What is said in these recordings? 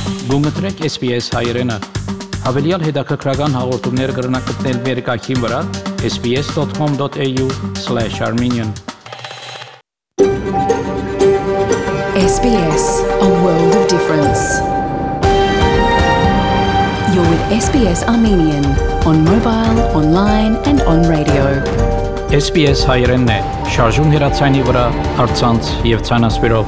Գումտրեք SPS հայրենը։ Հավելյալ հետաքրքրական հաղորդումներ կգրնակցնել վերկայքին վրա sbs.com.au/armenian SBS, a world of difference. You're with SBS Armenian on mobile, online and on radio. SPS հայրենն է, շարժուն հեռացանի վրա, առցանց եւ ցանասպիրով։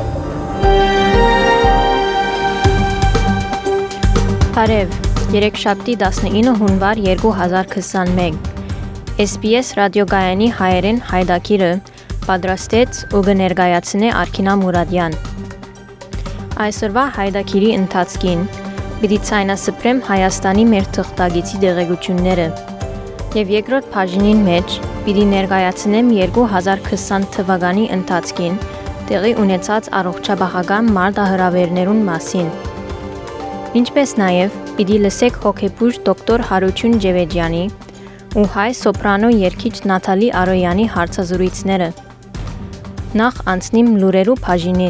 Բարև, երեքշաբթի 19 հունվար 2021, SBS ռադիոգայանի հայերեն հայդակիրը պատրաստեց ու կներկայացնե Արքինա Մուրադյան։ Այսօրվա հայդակիրի ընթացքին պիտի ցայնասպրեմ Հայաստանի մեր թղթագիտի դեղեցությունները եւ երկրորդ բաժնին մեջ պիտի ներկայացնեմ 2020 թվականի ընթացքին տեղի ունեցած առողջապահական մարտահրավերներուն մասին։ Ինչպես նաև պիտի լսեք հոգեբույժ դոկտոր Հարություն Ջևեջյանի ու հայ սոպրանո երգիչ Նաթալի Արոյանի հարցազրույցները։ Նախ անցնիմ լուրերու բաժինին։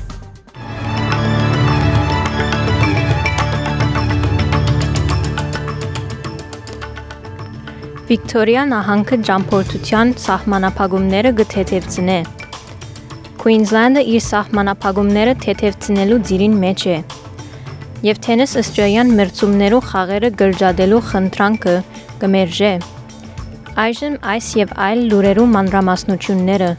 Վիկտորիա նահանգը ճամփորդության սահմանափակումները կթեթևցնե։ Քուինզլանդը իր սահմանափակումները թեթևցնելու ծիրին մեջ է։ Եվ թենիս ըստրոյան մրցումներու խաղերը գրջադելու խնդրանքը կմերժե։ Այժմ այս եւ այլ լուրերու մանրամասնությունները։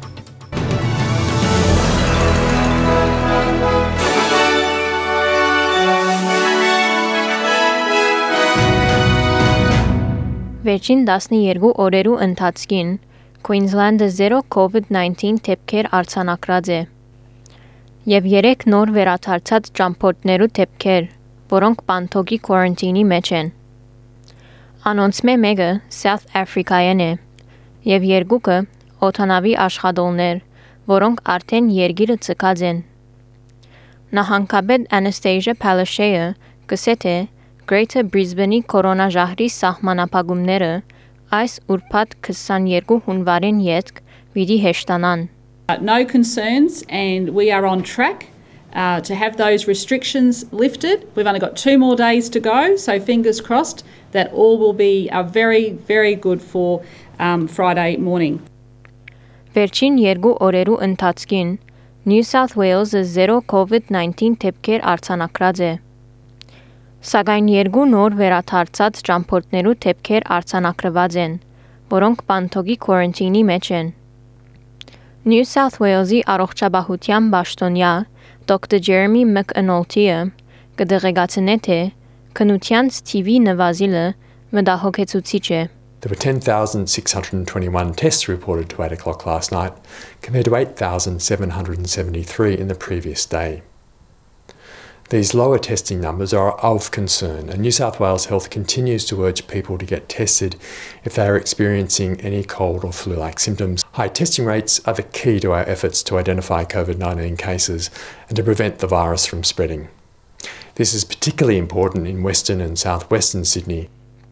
Վերջին 12 օրերու ընթացքին Քուինզլանդը 0 COVID-19 դեպքեր արձանագրած է։ Եվ 3 նոր վերադարձած ճամփորդներու դեպքեր, որոնք Բանթոգի քուարանտինի մեջ են։ Անոնց մեկը South Africa-ն է, եւ երկուքը օդանավի աշխատողներ, որոնք արդեն երգիրը ցկած են։ Նահանգապետ Anastasia Palaszczuk կսե թե Greater Brisbane-ի կորոնաժահրի սահմանափակումները այս ուրբաթ 22 հունվարին յետք պիտի հեշտանան։ No concerns, and we are on track to have those restrictions lifted. We've only got 2 more days to go, so fingers crossed that all will be very, very good for Friday morning. Վերջին 2 օրերու ընթացքին New South Wales-ը 0 COVID-19 դեպքեր արձանագրած է։ Սակայն 2 նոր վերադարձած ճամփորդներու դեպքեր արձանագրված են, որոնք Բանթոգի քուարանտինի մեջ են։ New South Wales-ի առողջապահության պաշտոնյա Dr. Jeremy McAnulty-ը կդեղեկացնե թե քնությանց TV նվազիլը մտահոգեցուցիչ է։ There were 10,621 tests reported to 8 o'clock last night, compared to 8,773 in the previous day. These lower testing numbers are of concern, and New South Wales Health continues to urge people to get tested if they are experiencing any cold or flu-like symptoms. High testing rates are the key to our efforts to identify COVID-19 cases and to prevent the virus from spreading. This is particularly important in Western and Southwestern Sydney.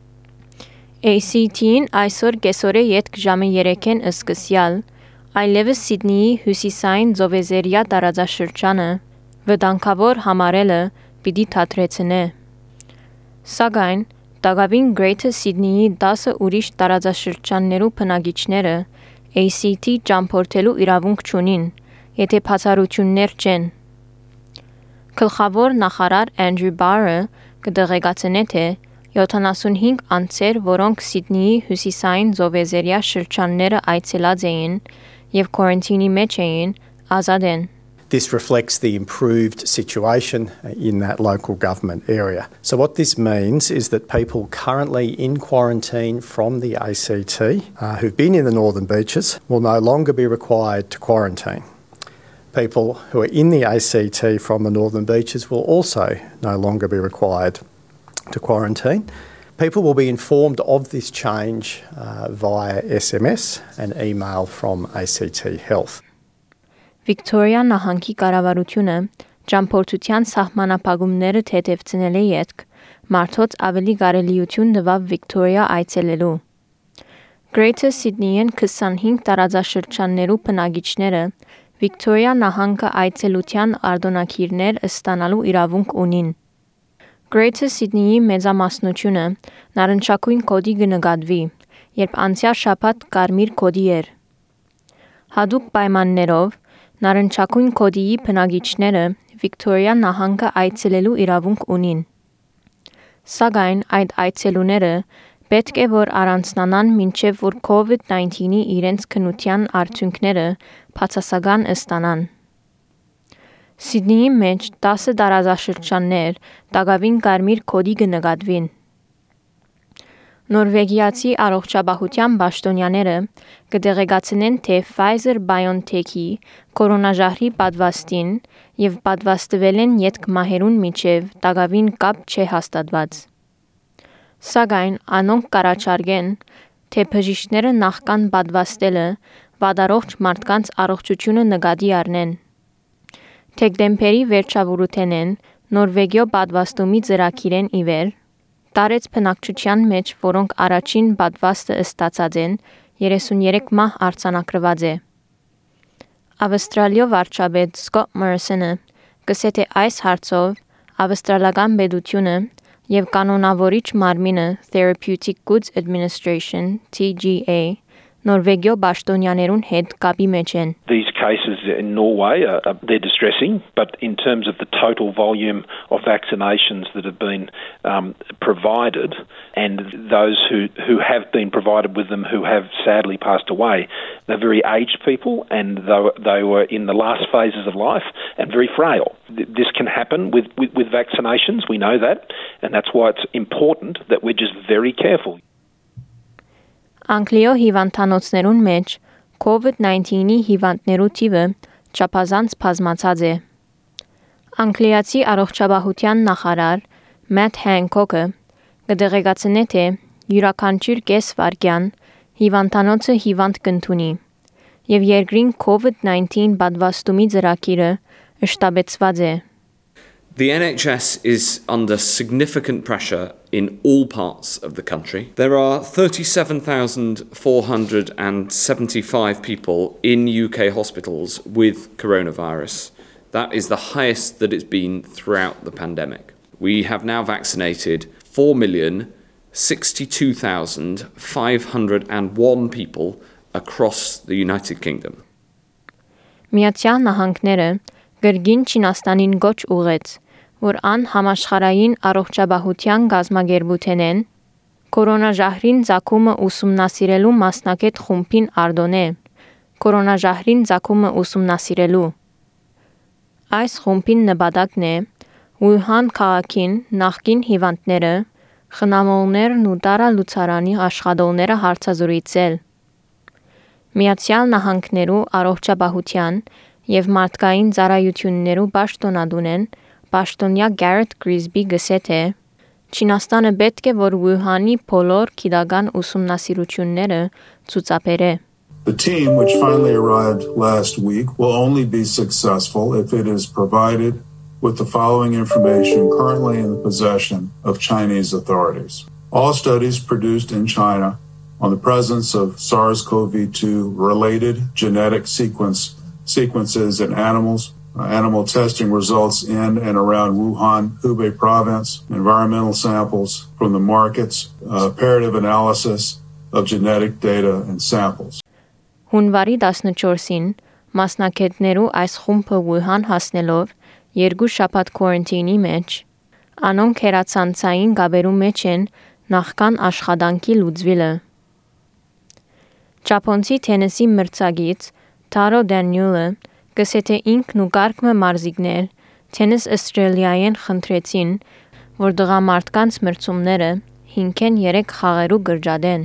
ACT-ին այսօր կեսօրե յետք ժամը 3-ին սկսյալ, այլևս Սիդնեի հյուսիսային ծովեզերյա տարածաշրջանը վտանգավոր համարելը պիտի թատրեցնե։ Սակայն Տագավին Greater Sydney-ի 10 ուրիշ տարածաշրջաններու բնակիչները ACT ճամփորդելու իրավունք չունին, եթե բացառություններ չեն։ Գլխավոր նախարար Andrew Barr-ը կդեղեկացնե թե 75 անձեր, որոնք Սիդնեի հյուսիսային ծովեզերյա շրջանները այցելած էին եւ քուարանտինի մեջ էին, ազատ են։ This reflects the improved situation in that local government area. So what this means is that people currently in quarantine from the ACT who've been in the Northern Beaches will no longer be required to quarantine. People who are in the ACT from the Northern Beaches will also no longer be required to quarantine. People will be informed of this change via SMS and email from ACT Health. Վիկտորիա նահանգի կառավարությունը ճամփորդության սահմանափակումները թեթևցնել է յետք մարդոց ավելի կարելիություն տվավ Վիկտորիա այցելելու։ Greater Sydney-ին 25 տարածաշրջաններու բնակիչները Վիկտորիա նահանգը այցելության արտոնակիրներ ստանալու իրավունք ունին։ Greater Sydney-ի մեծամասնությունը նարնջակույն կոդի կնկատվի, երբ անցյալ շաբաթ կարմիր կոդի էր։ Հատուկ պայմաններով նարնջակույն կոդիի բնակիչները Վիկտորիա նահանգը այցելելու իրավունք ունին։ Սակայն այդ այցելուները պետք է որ առանձնանան մինչև որ COVID-19-ի իրենց քննության արդյունքները բացասական ստանան։ Սիդնեի մեջ 10 տարածաշրջաններ տակավին կարմիր կոդի կնկատվին։ Նորվեգիացի առողջապահության պաշտոնյաները կդեղեկացնեն, թե Pfizer-BioNTech-ի կորոնաժահրի պատվաստին եւ պատվաստվել են ետք մահերուն միջև տակավին կապ չէ հաստատված։ Սակայն անոնք կառաջարկեն, թե բժիշկները նախքան պատվաստելը վատառողջ մարդկանց առողջությունը նկատի առնեն։ Դեկտեմբերի վերջավորութենեն Նորվեգիո պատվաստումի ծրագիրեն ի վեր տարեց բնակչության մեջ, որոնք առաջին պատվաստը ստացած են, 33 մահ արձանագրված է։ Ավստրալիո վարչապետ Սկոտ Մորիսոնը գսե թե այս հարցով ավստրալական պետությունը եւ կանոնավորիչ մարմինը Therapeutic Goods Administration (TGA) Նորվեգիո պաշտոնյաներուն հետ կապի մեջ են։ These cases in Norway they're distressing, but in terms of the total volume of vaccinations that have been provided and those who have been provided with them who have sadly passed away, they're very aged people and they were in the last phases of life and very frail. This can happen with vaccinations, we know that, and that's why it's important that we're just very careful. Անգլիո հիվանդանոցներուն մեջ COVID-19-ի հիվանդներու թիվը չափազանց բազմացած է։ Անգլիացի առողջապահության նախարար Matt Hancock-ը կդեղեկացնե, թե յուրաքանչյուր կես վայրկյան հիվանդանոցը հիվանդ կընդունի եւ երկրին COVID-19 պատվաստումի ծրագիրը շտաբեցված է։ The NHS is under significant pressure in all parts of the country. There are 37,475 people in UK hospitals with coronavirus. That is the highest that it's been throughout the pandemic. We have now vaccinated 4,062,501 people across the United Kingdom. Միացյալ Նահանգները գրգին Չինաստանին գոչ ուղեց, որ ան համաշխարհային առողջապահության գազագերբութենեն կորոնաժահրին ցակումը ուսումնասիրելու մասնակետ խումբին արդոնե կորոնաժահրին ցակումը ուսումնասիրելու այս խումբին նպատակն է Ուհան քաղաքին նախկին հիվանդները խնամողներն ու տարալուծարանի աշխատողները հարցազրույցել Միացյալ Նահանգներու առողջապահության եւ մարդկային ծառայություններու պաշտոնադունեն Պաշտոնյա Garrett Grisby գսե թե Չինաստանը պետք է որ Ուհանի բոլոր քիդական ուսումնասիրությունները ցուցաբերե The team, which finally arrived last week, will only be successful if it is provided with the following information currently in the possession of Chinese authorities. All studies produced in China on the presence of SARS-CoV-2 related genetic sequences in animals, animal testing results in and around Wuhan, Hubei province, environmental samples from the markets, comparative analysis of genetic data and samples. Հունվարի 14-ին մասնակիցներու այս խումբը Wuhan հասնելով երկու շաբաթ քորենտինի մեջ անոնք հերացանցային գաբերու մեջ են նախքան աշխատանքի լուծվելը Ճապոնցի թենիսի մրցակից Taro Daniel-ը գսե թե ինքն ու կարգմը մարզիկներ Tennis Australia-ին խնդրեցին որ դղամարդկանց մրցումները 5-3 խաղերու գրջադեն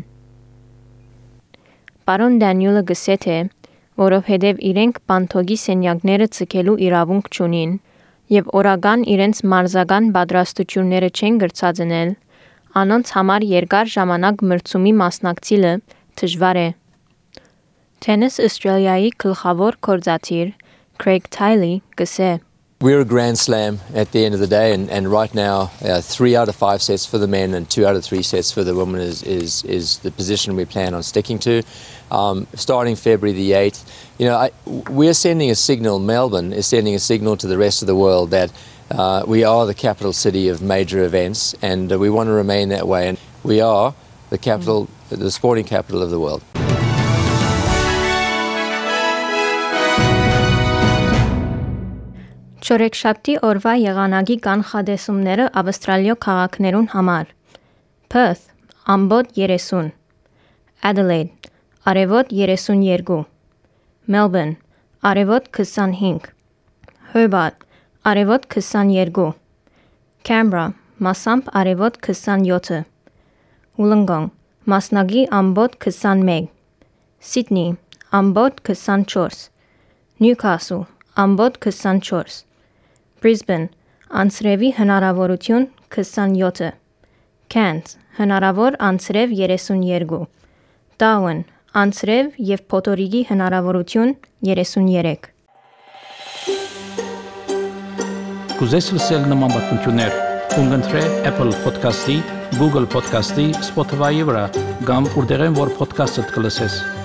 Պարոն Դանիելը գսե թե որովհետև իրենք բանթոգի սենյակները ցկելու իրավունք չունին եւ օրական իրենց մարզական պատրաստությունները չեն գրծածնել անոնց համար երկար ժամանակ մրցումի մասնակցելը դժվար է Tennis Australia-ի գլխավոր կորզաթիր Craig Tiley գսե We're a Grand Slam at the end of the day, and right now, 3 out of 5 sets for the men and 2 out of 3 sets for the women is the position we plan on sticking to. Starting February the 8th, we're sending a signal. Melbourne is sending a signal to the rest of the world that We are the capital city of major events, and we want to remain that way. And we are the capital, the sporting capital of the world. Չորեքշաբթի օրվա եղանակի կանխատեսումները Ավստրալիո քաղաքներուն համար։ Perth ամբոտ 30, Adelaide արևոտ 32, Melbourne արևոտ 25, Hobart արևոտ 22, Canberra մասամբ արևոտ 27, Wollongong մասնագի ամբոտ 21, Sydney ամբոտ 24, Newcastle ամբոտ 24, Brisbane անցրևի հնարավորություն 27, Cairns հնարավոր անցրև 32, Darwin անցրև եւ փոթորիկի հնարավորություն 33։ Կուզես լսել նման բանություններ, կընտրե Apple Podcast-ի, Google Podcast-ի, Spotify-ի վրա, կամ որտեղեն որ podcast-ը կլսես։